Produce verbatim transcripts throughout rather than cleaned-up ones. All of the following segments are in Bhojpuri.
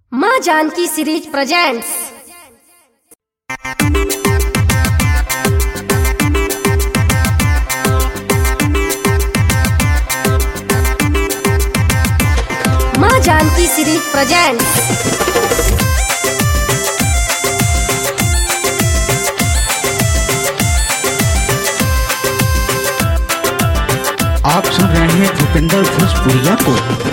माँ जानकी सीरीज प्रेजेंट्स। माँ जानकी सीरीज प्रेजेंट्स। आप सुन रहे हैं भूपेंद्र भोजपुरिया को।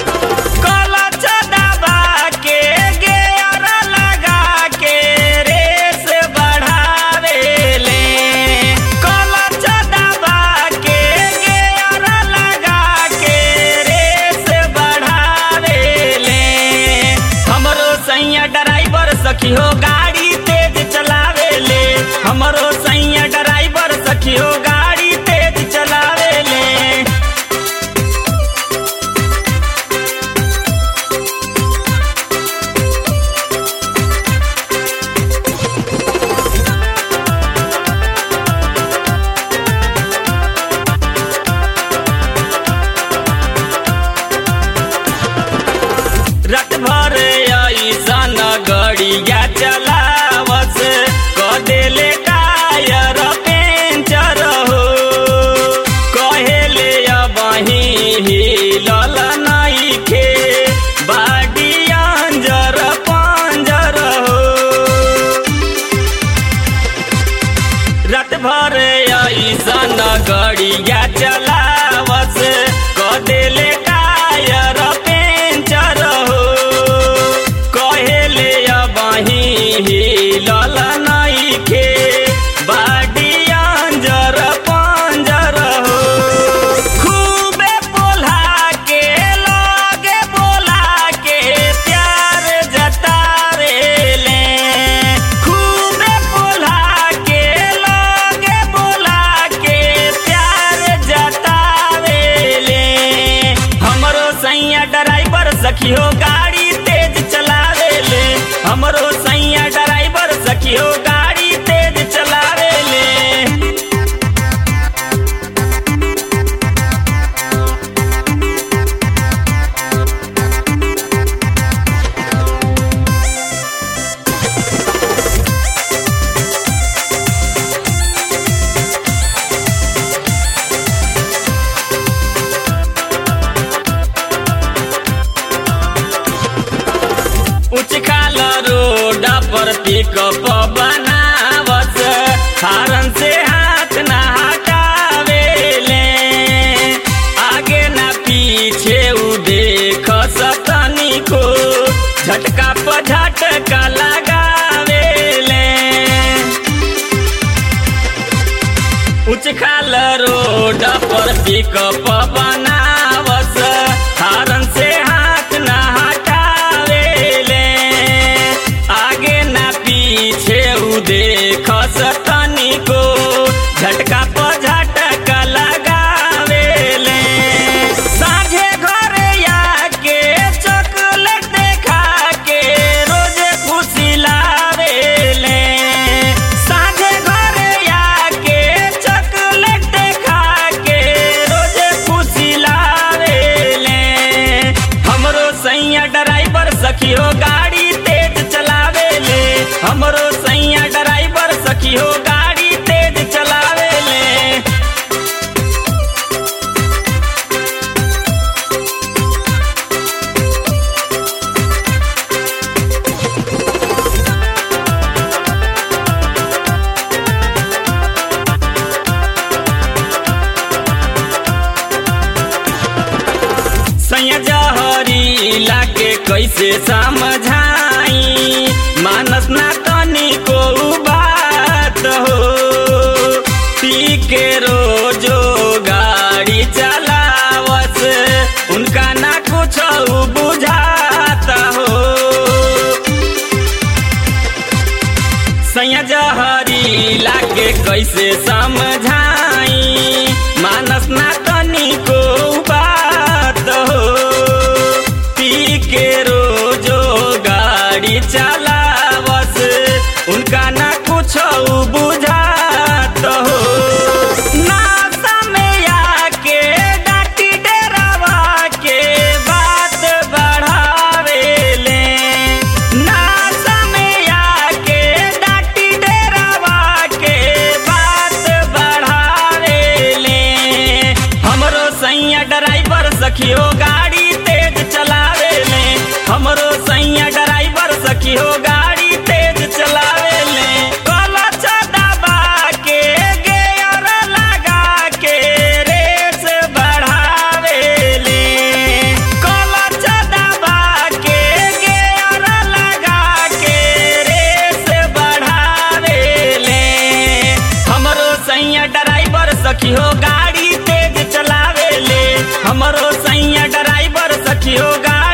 सखी हो गाड़ी तेज चलावे ले, हमरो सैया ड्राइवर सखी हो गाड़ी तेज चलावे ले। रात भर ऐसन गड़िया चलावस क देले टायर पेंचर हो, कहेले अबही हिलल नइखे बाडी अंजर पंजर हो। रात भर ऐसन गड़िया चलावस क देले टायर पेंचर हो, कहेले अबही हिलल नइखे बाडी अंजर पंजर हो। खूबे बोला के लगे बोला के प्यार जतारे ले, खूबे बोला के लगे बोला के प्यार जतारे ले। हमरो सैया ड्राइवर सखी हो गाड़ी तेज चलावे ले, हमरो सैया ड्राइवर सखी हो गाड़ी तेज चलावे ले। उच्च खाल रोड पर पिकअप बनावस, हारन से हाथ ना हटावे ले, आगे ना पीछे उ देख सतनी को झटका पर झटका लगावे ले। उच्च खाल रोड पर पिकअप बनावस, हारन से हाथ ना हटावे ले, आगे ना पीछे उ देख सतनी को झटका पर झटका लगावे ले। साझे घरे आके चॉकलेट देखा के रोज खुशी लावे ले, साझे घरे आके चॉकलेट देखा के रोज खुशी लावे ले। हमरो सैया ड्राइवर सखी हो गाड़ी तेज चलावे ले, हमरो सैया ड्राइवर सखी हो गाड़ी तेज चलावे ले। सैया जहरी लाके कैसे समझाई, मानस ना तनी को बात हो, पी के रोजो गाड़ी चलावस उनका ना कुछ बुझाता हो। सैया जहरी लाके कैसे समझाई, मानस ना तनी को बात हो, पी के रोजो गाड़ी चलावस उनका ना कुछ बुझात हो। नासा में आके डाटी डेरावा के बात बढ़ावे ले, सखी हो गाड़ी तेज चलावे ले क्लच दबा के गियर लगा के रेस बढ़ावे ले क्लच दबा के गियर लगा के रेस बढ़ावे ले हमरो सैया ड्राइवर सखी हो गाड़ी तेज चलावे ले हमरो सैया ड्राइवर सखी हो गाड़ी